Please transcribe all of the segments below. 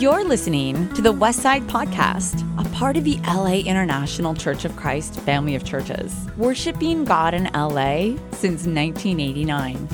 You're listening to the Westside Podcast, a part of the LA International Church of Christ family of churches, worshiping God in LA since 1989.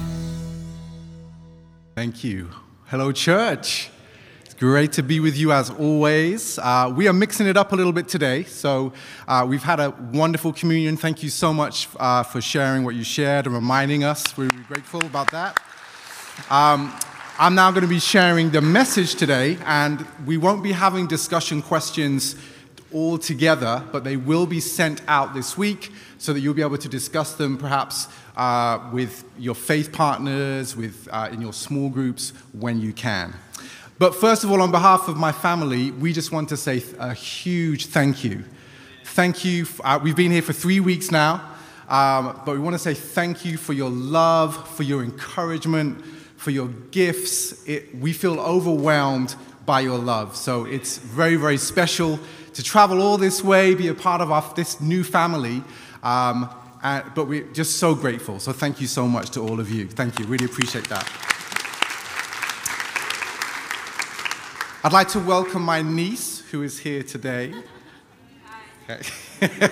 Thank you. Hello, church. It's great to be with you as always. We are mixing it up a little bit today, so we've had a wonderful communion. Thank you so much for sharing what you shared and reminding us. We're really grateful about that. I'm now going to be sharing the message today, and we won't be having discussion questions all together, but they will be sent out this week so that you'll be able to discuss them perhaps with your faith partners, in your small groups when you can. But first of all, on behalf of my family, we just want to say a huge thank you. Thank you. We've been here for 3 weeks now, but we want to say thank you for your love, for your encouragement, for your gifts. We feel overwhelmed by your love. So it's very, very special to travel all this way, be a part of this new family. But we're just so grateful. So thank you so much to all of you. Thank you. Really appreciate that. I'd like to welcome my niece, who is here today. Okay.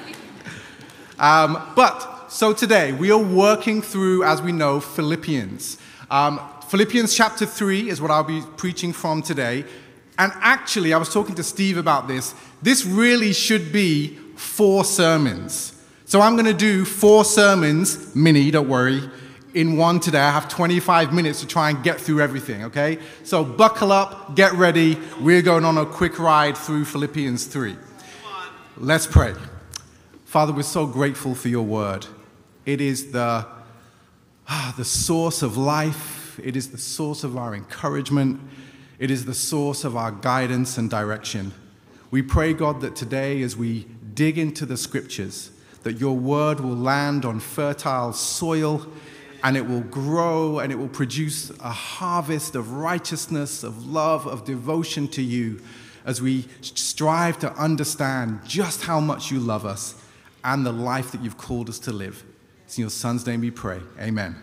So today we are working through, as we know, Philippians. Philippians chapter 3 is what I'll be preaching from today. And actually, I was talking to Steve about this. This really should be 4 sermons. So I'm going to do 4 sermons, mini, don't worry, in one today. I have 25 minutes to try and get through everything, okay? So buckle up, get ready. We're going on a quick ride through Philippians 3. Let's pray. Father, we're so grateful for your word. It is the source of life. It is the source of our encouragement. It is the source of our guidance and direction. We pray, God, that today as we dig into the scriptures, that your word will land on fertile soil and it will grow and it will produce a harvest of righteousness, of love, of devotion to you as we strive to understand just how much you love us and the life that you've called us to live. It's in your son's name we pray. Amen.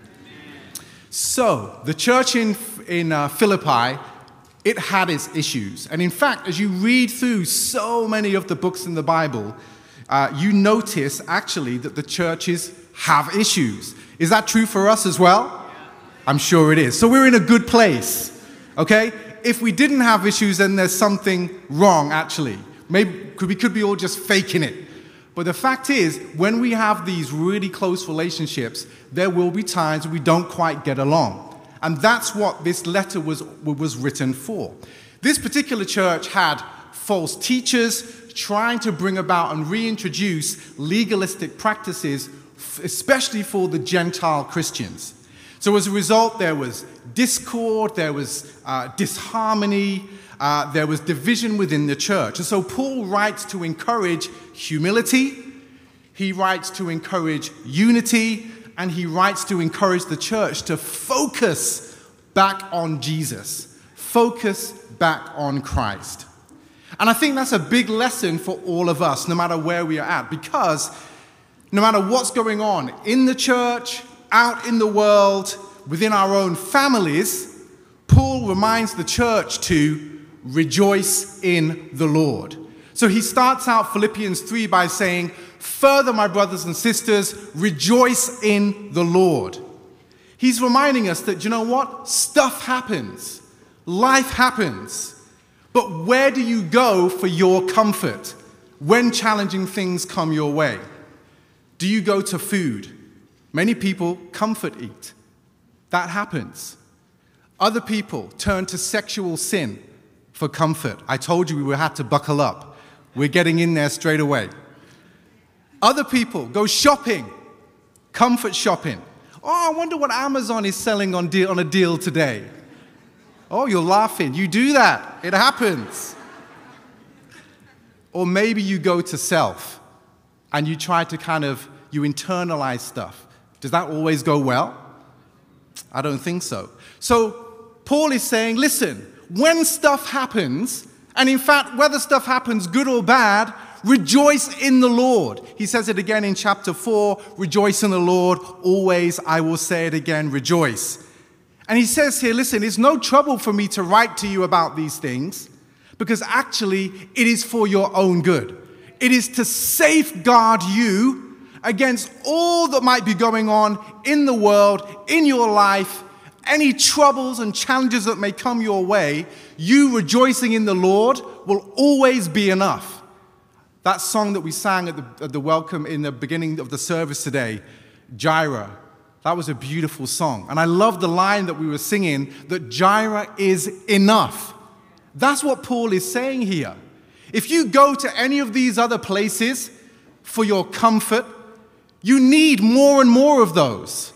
So, the church in Philippi, it had its issues. And in fact, as you read through so many of the books in the Bible, you notice actually that the churches have issues. Is that true for us as well? I'm sure it is. So we're in a good place, okay? If we didn't have issues, then there's something wrong, actually. Maybe we could be all just faking it. But the fact is, when we have these really close relationships, there will be times we don't quite get along. And that's what this letter was written for. This particular church had false teachers trying to bring about and reintroduce legalistic practices, especially for the Gentile Christians. So as a result, there was discord, there was disharmony, there was division within the church. And so Paul writes to encourage humility, he writes to encourage unity, and he writes to encourage the church to focus back on Jesus, focus back on Christ. And I think that's a big lesson for all of us, no matter where we are at, because no matter what's going on in the church, out in the world, within our own families, Paul reminds the church to rejoice in the Lord. So he starts out Philippians 3 by saying, "Further, my brothers and sisters, rejoice in the Lord." He's reminding us that, you know what? Stuff happens. Life happens. But where do you go for your comfort when challenging things come your way? Do you go to food? Many people comfort eat. That happens. Other people turn to sexual sin for comfort. I told you we would have to buckle up. We're getting in there straight away. Other people go shopping, comfort shopping. Oh, I wonder what Amazon is selling on a deal today. Oh, you're laughing. You do that. It happens. Or maybe you go to self and you try to you internalize stuff. Does that always go well? I don't think so. So Paul is saying, listen, when stuff happens, and in fact, whether stuff happens good or bad, rejoice in the Lord. He says it again in chapter 4, rejoice in the Lord. Always, I will say it again, rejoice. And he says here, listen, it's no trouble for me to write to you about these things, because actually it is for your own good. It is to safeguard you against all that might be going on in the world, in your life, any troubles and challenges that may come your way. You rejoicing in the Lord will always be enough. That song that we sang at the welcome in the beginning of the service today, Jireh, that was a beautiful song. And I love the line that we were singing, that Jireh is enough. That's what Paul is saying here. If you go to any of these other places for your comfort, you need more and more of those.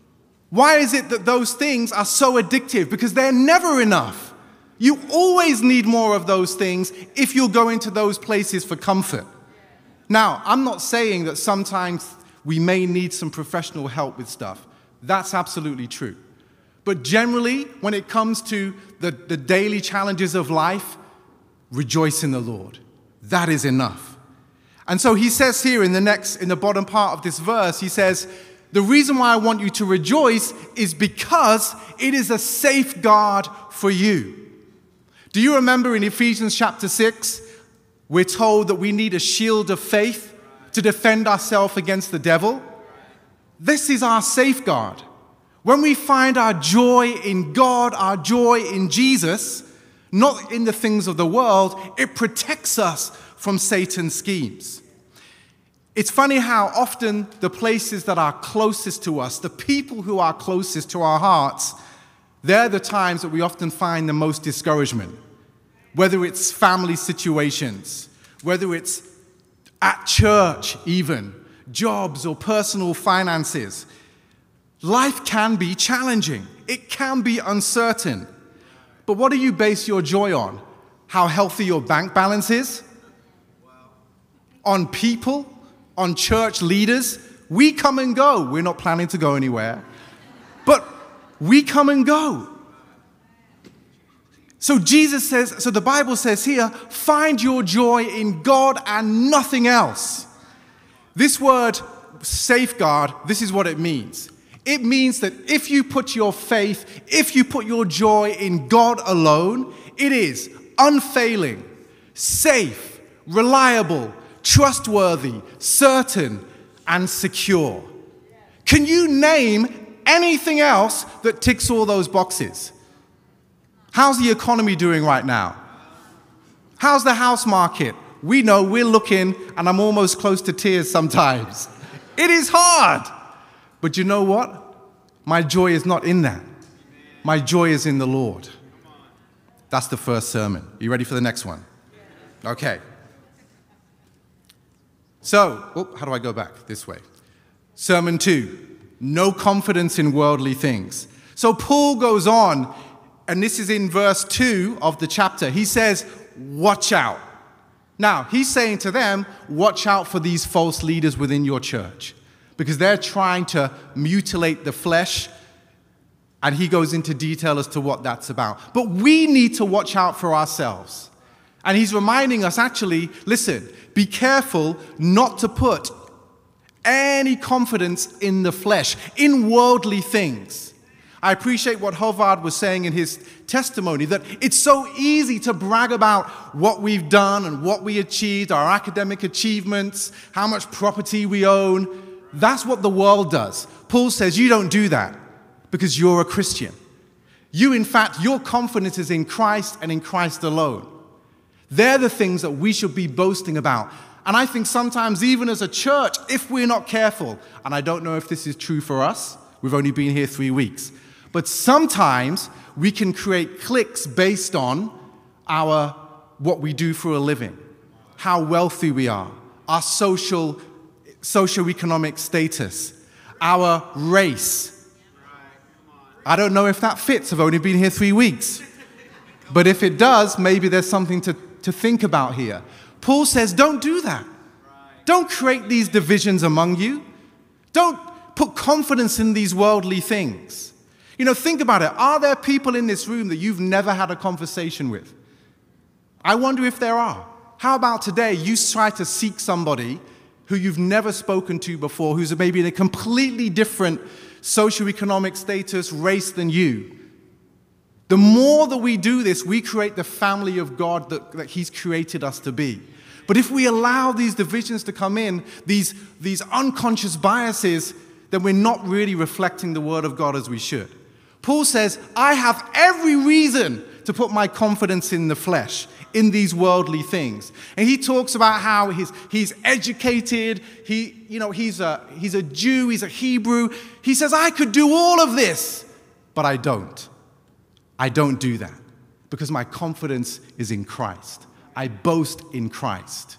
Why is it that those things are so addictive? Because they're never enough. You always need more of those things if you'll go into those places for comfort. Now, I'm not saying that sometimes we may need some professional help with stuff. That's absolutely true. But generally, when it comes to the daily challenges of life, rejoice in the Lord. That is enough. And so he says here in the bottom part of this verse, he says, the reason why I want you to rejoice is because it is a safeguard for you. Do you remember in Ephesians chapter 6, we're told that we need a shield of faith to defend ourselves against the devil? This is our safeguard. When we find our joy in God, our joy in Jesus, not in the things of the world, it protects us from Satan's schemes. It's funny how often the places that are closest to us, the people who are closest to our hearts, they're the times that we often find the most discouragement. Whether it's family situations, whether it's at church even, jobs or personal finances. Life can be challenging. It can be uncertain. But what do you base your joy on? How healthy your bank balance is? On people? On church leaders? We come and go. We're not planning to go anywhere. But we come and go. So the Bible says here, find your joy in God and nothing else. This word, safeguard, this is what it means. It means that if you put your faith, if you put your joy in God alone, it is unfailing, safe, reliable, trustworthy, certain, and secure. Can you name anything else that ticks all those boxes? How's the economy doing right now? How's the house market? We know we're looking, and I'm almost close to tears sometimes. It is hard. But you know what? My joy is not in that. My joy is in the Lord. That's the first sermon. You ready for the next one? Okay. So, how do I go back? This way. Sermon 2, no confidence in worldly things. So Paul goes on, and this is in verse 2 of the chapter. He says, watch out. Now, he's saying to them, watch out for these false leaders within your church, because they're trying to mutilate the flesh, and he goes into detail as to what that's about. But we need to watch out for ourselves. And he's reminding us, actually, listen, be careful not to put any confidence in the flesh, in worldly things. I appreciate what Hovard was saying in his testimony, that it's so easy to brag about what we've done and what we achieved, our academic achievements, how much property we own. That's what the world does. Paul says you don't do that because you're a Christian. You, in fact, your confidence is in Christ and in Christ alone. They're the things that we should be boasting about. And I think sometimes even as a church, if we're not careful, and I don't know if this is true for us, we've only been here 3 weeks, but sometimes we can create cliques based on what we do for a living, how wealthy we are, our socioeconomic status, our race. I don't know if that fits. I've only been here 3 weeks. But if it does, maybe there's something to think about here. Paul says, don't do that. Don't create these divisions among you. Don't put confidence in these worldly things. You know, think about it. Are there people in this room that you've never had a conversation with? I wonder if there are. How about today you try to seek somebody who you've never spoken to before, who's maybe in a completely different socioeconomic status, race than you, The more that we do this, we create the family of God that he's created us to be. But if we allow these divisions to come in, these unconscious biases, then we're not really reflecting the word of God as we should. Paul says, I have every reason to put my confidence in the flesh, in these worldly things. And he talks about how he's educated, he's a Jew, he's a Hebrew. He says, I could do all of this, but I don't. I don't do that because my confidence is in Christ. I boast in Christ.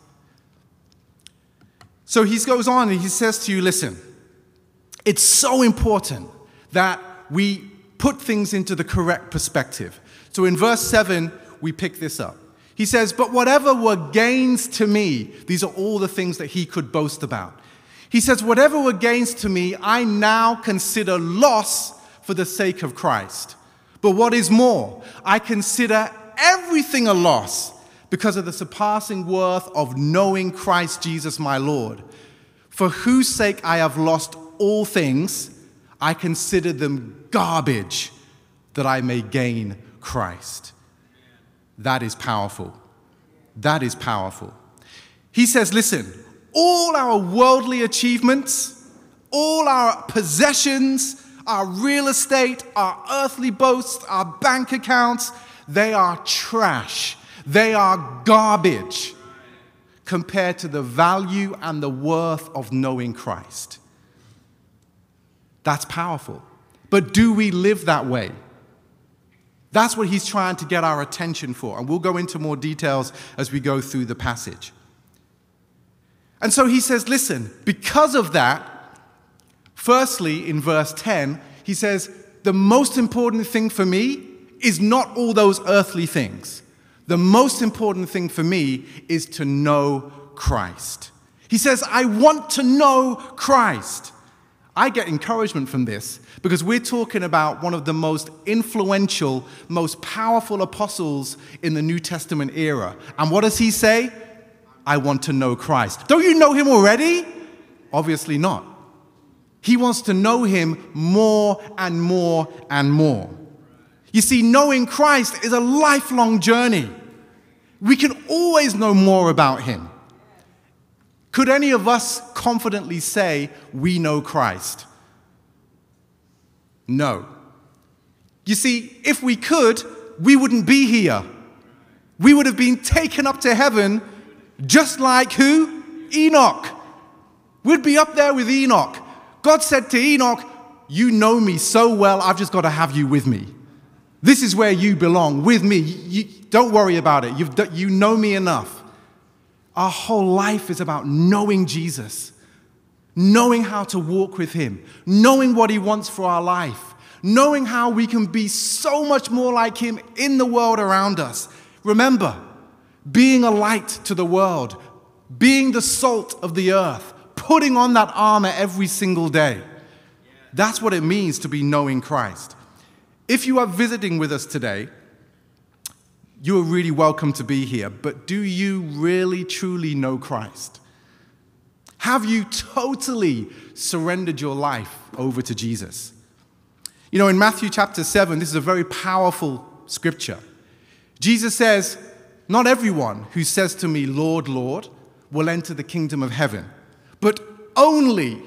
So he goes on and he says to you, listen, it's so important that we put things into the correct perspective. So in verse 7, we pick this up. He says, but whatever were gains to me, these are all the things that he could boast about. He says, whatever were gains to me, I now consider loss for the sake of Christ. But what is more, I consider everything a loss because of the surpassing worth of knowing Christ Jesus my Lord, for whose sake I have lost all things. I consider them garbage that I may gain Christ. That is powerful. That is powerful. He says, listen, all our worldly achievements, all our possessions, our real estate, our earthly boasts, our bank accounts, they are trash. They are garbage compared to the value and the worth of knowing Christ. That's powerful. But do we live that way? That's what he's trying to get our attention for. And we'll go into more details as we go through the passage. And so he says, listen, because of that, firstly, in verse 10, he says, the most important thing for me is not all those earthly things. The most important thing for me is to know Christ. He says, I want to know Christ. I get encouragement from this because we're talking about one of the most influential, most powerful apostles in the New Testament era. And what does he say? I want to know Christ. Don't you know him already? Obviously not. He wants to know him more and more and more. You see, knowing Christ is a lifelong journey. We can always know more about him. Could any of us confidently say we know Christ? No. You see, if we could, we wouldn't be here. We would have been taken up to heaven just like who? Enoch. We'd be up there with Enoch. God said to Enoch, you know me so well, I've just got to have you with me. This is where you belong, with me. Don't worry about it. You know me enough. Our whole life is about knowing Jesus, knowing how to walk with him, knowing what he wants for our life, knowing how we can be so much more like him in the world around us. Remember, being a light to the world, being the salt of the earth, putting on that armor every single day. That's what it means to be knowing Christ. If you are visiting with us today, you are really welcome to be here, but do you really, truly know Christ? Have you totally surrendered your life over to Jesus? You know, in Matthew chapter 7, this is a very powerful scripture. Jesus says, not everyone who says to me, Lord, Lord, will enter the kingdom of heaven, but only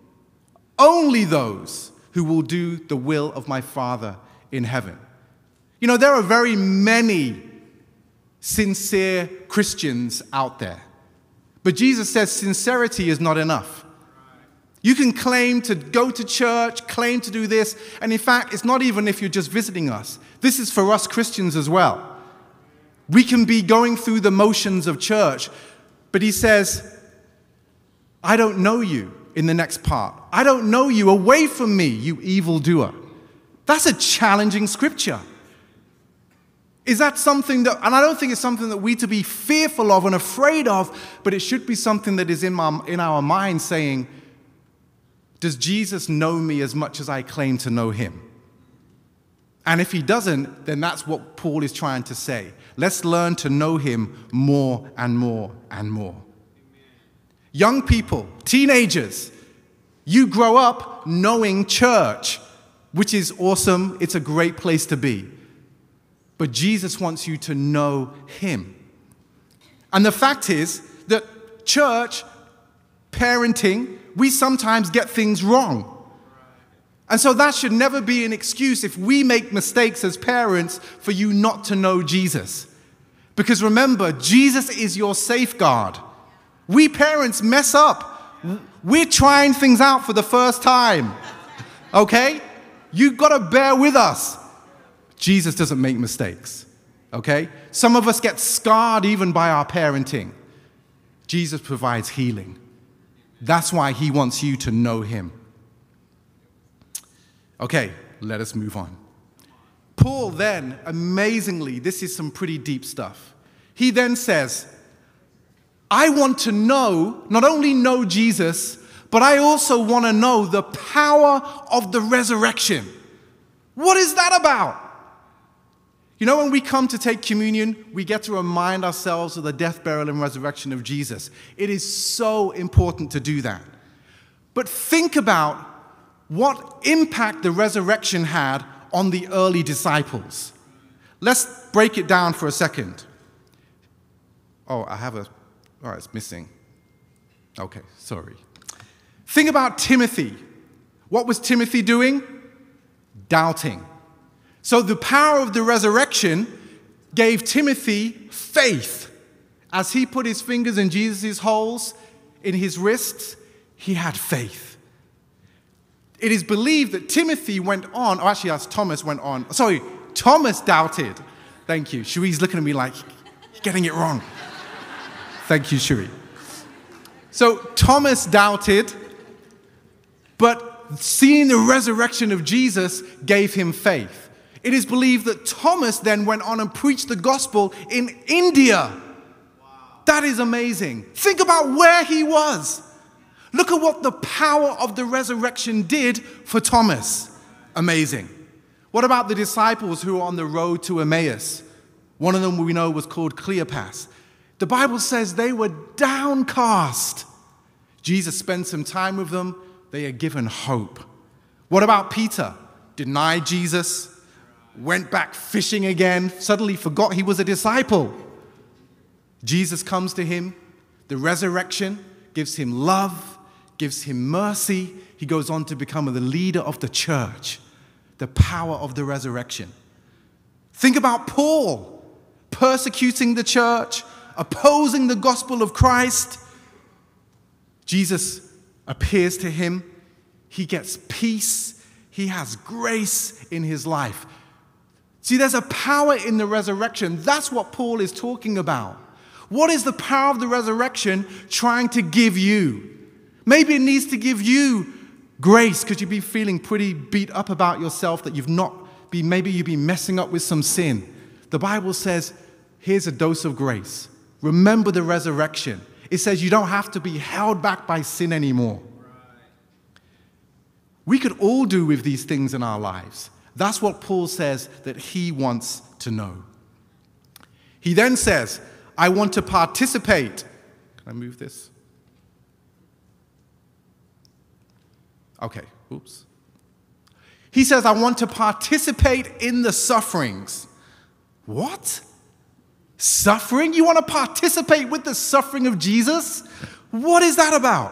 those who will do the will of my Father in heaven. You know, there are very many sincere Christians out there. But Jesus says sincerity is not enough. You can claim to go to church, claim to do this, and in fact, it's not even if you're just visiting us. This is for us Christians as well. We can be going through the motions of church, but he says, I don't know you in the next part. I don't know you. Away from me, you evildoer. That's a challenging scripture. Is that something that, and I don't think it's something that we to be fearful of and afraid of, but it should be something that is in our mind saying, does Jesus know me as much as I claim to know him? And if he doesn't, then that's what Paul is trying to say. Let's learn to know him more and more and more. Amen. Young people, teenagers, you grow up knowing church, which is awesome. It's a great place to be. but Jesus wants you to know him. And the fact is that church, parenting, we sometimes get things wrong. And so that should never be an excuse if we make mistakes as parents for you not to know Jesus. Because remember, Jesus is your safeguard. We parents mess up. We're trying things out for the first time. Okay? You've got to bear with us. Jesus doesn't make mistakes. Okay? Some of us get scarred even by our parenting. Jesus provides healing. That's why he wants you to know him. Okay, let us move on. Paul then, amazingly, this is some pretty deep stuff. He then says, I want to not only know Jesus, but I also want to know the power of the resurrection. What is that about? You know, when we come to take communion, we get to remind ourselves of the death, burial, and resurrection of Jesus. It is so important to do that. But think about what impact the resurrection had on the early disciples. Let's break it down for a second. Oh, it's missing. Okay, sorry. Think about Timothy. What was Timothy doing? Doubting. So the power of the resurrection gave Timothy faith. As he put his fingers in Jesus' holes in his wrists, he had faith. It is believed that Timothy went on, or actually as Thomas went on. Sorry, Thomas doubted. Thank you. Cherie's looking at me like, you're getting it wrong. Thank you, Cherie. So Thomas doubted, but seeing the resurrection of Jesus gave him faith. It is believed that Thomas then went on and preached the gospel in India. Wow. That is amazing. Think about where he was. Look at what the power of the resurrection did for Thomas. Amazing. What about the disciples who were on the road to Emmaus? One of them we know was called Cleopas. The Bible says they were downcast. Jesus spent some time with them. They are given hope. What about Peter? Denied Jesus, went back fishing again, suddenly forgot he was a disciple. Jesus comes to him. The resurrection gives him love, gives him mercy. He goes on to become the leader of the church. The power of the resurrection. Think about Paul, persecuting the church, opposing the gospel of Christ. Jesus appears to him. He gets peace. He has grace in his life. See, there's a power in the resurrection. That's what Paul is talking about. What is the power of the resurrection trying to give you? Maybe it needs to give you grace because you've been feeling pretty beat up about yourself, that maybe you've been messing up with some sin. The Bible says, here's a dose of grace. Remember the resurrection. It says you don't have to be held back by sin anymore. We could all do with these things in our lives. That's what Paul says that he wants to know. He then says, I want to participate. Can I move this? Okay, oops. He says, I want to participate in the sufferings. What? Suffering? You want to participate with the suffering of Jesus? What is that about?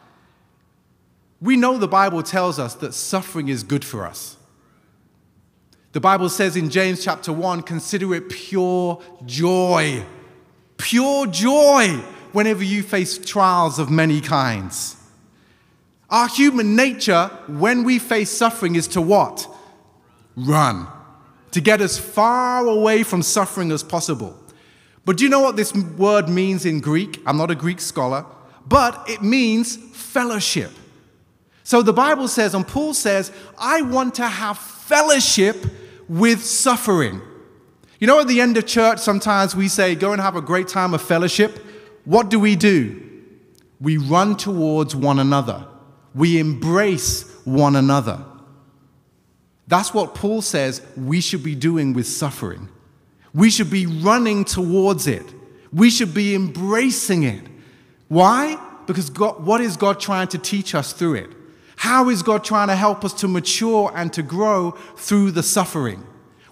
We know the Bible tells us that suffering is good for us. The Bible says in James chapter 1, consider it pure joy. Pure joy whenever you face trials of many kinds. Our human nature, when we face suffering, is to what? Run. To get as far away from suffering as possible. But do you know what this word means in Greek? I'm not a Greek scholar, but it means fellowship. So the Bible says, and Paul says, I want to have fellowship with suffering. You know, at the end of church, sometimes we say, go and have a great time of fellowship. What do? We run towards one another. We embrace one another. That's what Paul says we should be doing with suffering. We should be running towards it. We should be embracing it. Why? Because what is God trying to teach us through it? How is God trying to help us to mature and to grow through the suffering?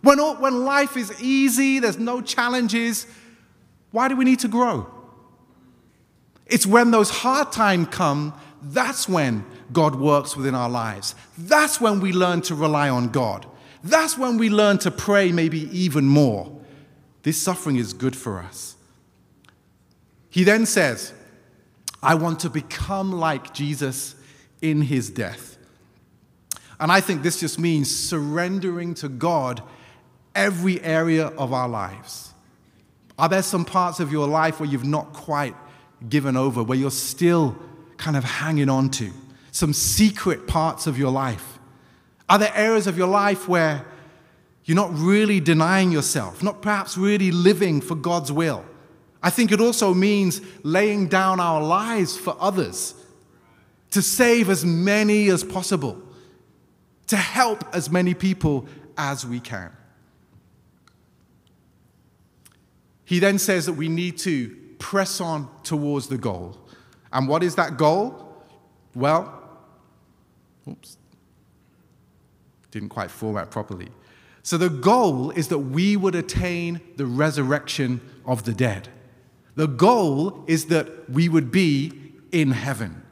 When life is easy, there's no challenges, why do we need to grow? It's when those hard times come, that's when God works within our lives. That's when we learn to rely on God. That's when we learn to pray maybe even more. This suffering is good for us. He then says, I want to become like Jesus in his death. And I think this just means surrendering to God every area of our lives. Are there some parts of your life where you've not quite given over, where you're still kind of hanging on to? Some secret parts of your life? Are there areas of your life where you're not really denying yourself, not perhaps really living for God's will? I think it also means laying down our lives for others, to save as many as possible, to help as many people as we can. He then says that we need to press on towards the goal. And what is that goal? Well, didn't quite format properly. So the goal is that we would attain the resurrection of the dead. The goal is that we would be in heaven.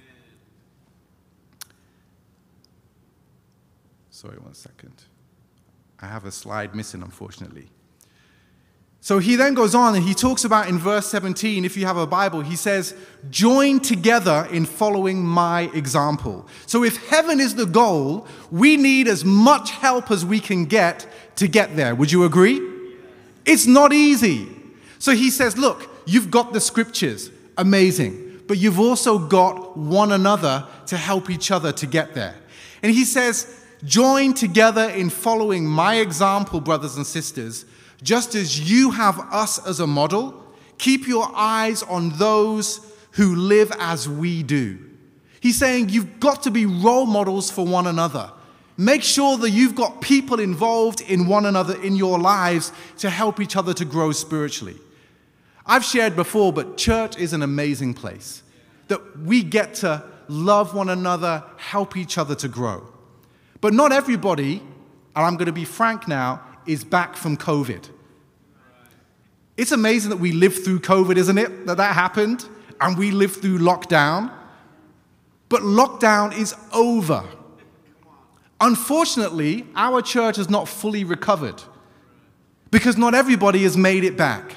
Sorry, 1 second. I have a slide missing, unfortunately. So he then goes on and he talks about in verse 17, if you have a Bible, he says, join together in following my example. So if heaven is the goal, we need as much help as we can get to get there. Would you agree? It's not easy. So he says, look, you've got the scriptures, amazing, but you've also got one another to help each other to get there. And he says, join together in following my example, brothers and sisters. Just as you have us as a model, keep your eyes on those who live as we do. He's saying you've got to be role models for one another. Make sure that you've got people involved in one another in your lives to help each other to grow spiritually. I've shared before, but church is an amazing place. That we get to love one another, help each other to grow. But not everybody, and I'm going to be frank now, is back from COVID. It's amazing that we lived through COVID, isn't it? That happened, and we lived through lockdown. But lockdown is over. Unfortunately, our church has not fully recovered because not everybody has made it back.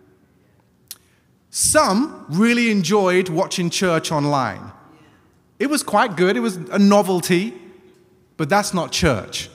Some really enjoyed watching church online. It was quite good. It was a novelty, but that's not church.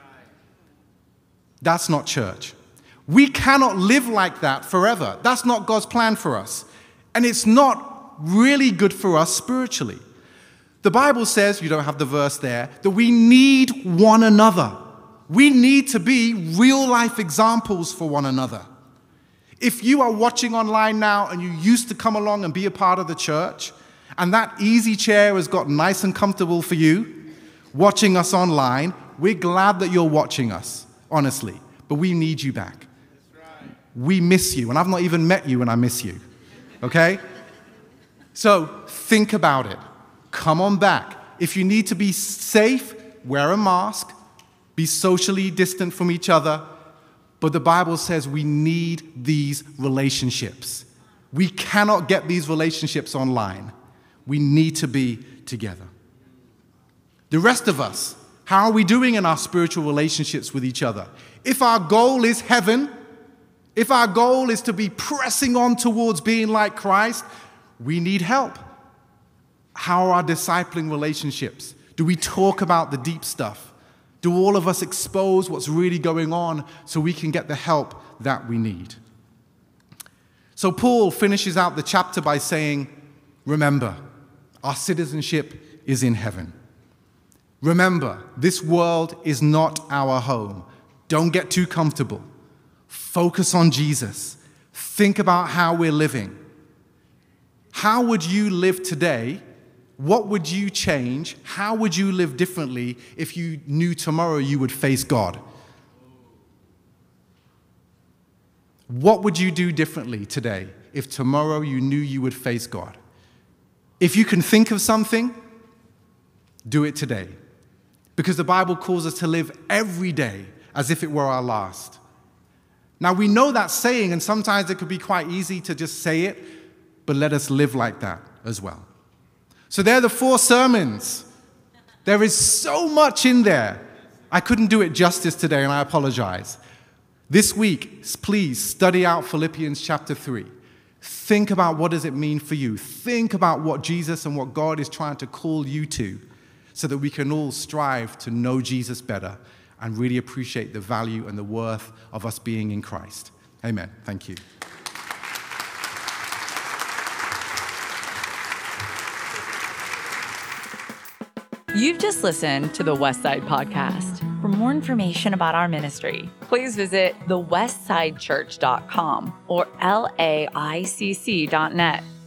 That's not church. We cannot live like that forever. That's not God's plan for us. And it's not really good for us spiritually. The Bible says, you don't have the verse there, that we need one another. We need to be real life examples for one another. If you are watching online now and you used to come along and be a part of the church, and that easy chair has got nice and comfortable for you, watching us online, we're glad that you're watching us, honestly. But we need you back. We miss you, and I've not even met you and I miss you, okay? So think about it. Come on back. If you need to be safe, wear a mask, be socially distant from each other, but the Bible says we need these relationships. We cannot get these relationships online. We need to be together. The rest of us, how are we doing in our spiritual relationships with each other? If our goal is heaven, if our goal is to be pressing on towards being like Christ, we need help. How are our discipling relationships? Do we talk about the deep stuff? Do all of us expose what's really going on so we can get the help that we need? So Paul finishes out the chapter by saying, remember, our citizenship is in heaven. Remember, this world is not our home. Don't get too comfortable. Focus on Jesus. Think about how we're living. How would you live today? What would you change? How would you live differently if you knew tomorrow you would face God? What would you do differently today if tomorrow you knew you would face God? If you can think of something, do it today. Because the Bible calls us to live every day as if it were our last. Now, we know that saying, and sometimes it could be quite easy to just say it, but let us live like that as well. So there are the 4 sermons. There is so much in there. I couldn't do it justice today, and I apologize. This week, please study out Philippians chapter 3. Think about what does it mean for you. Think about what Jesus and what God is trying to call you to, so that we can all strive to know Jesus better and really appreciate the value and the worth of us being in Christ. Amen. Thank you. You've just listened to the Westside Podcast. For more information about our ministry, please visit thewestsidechurch.com or laicc.net.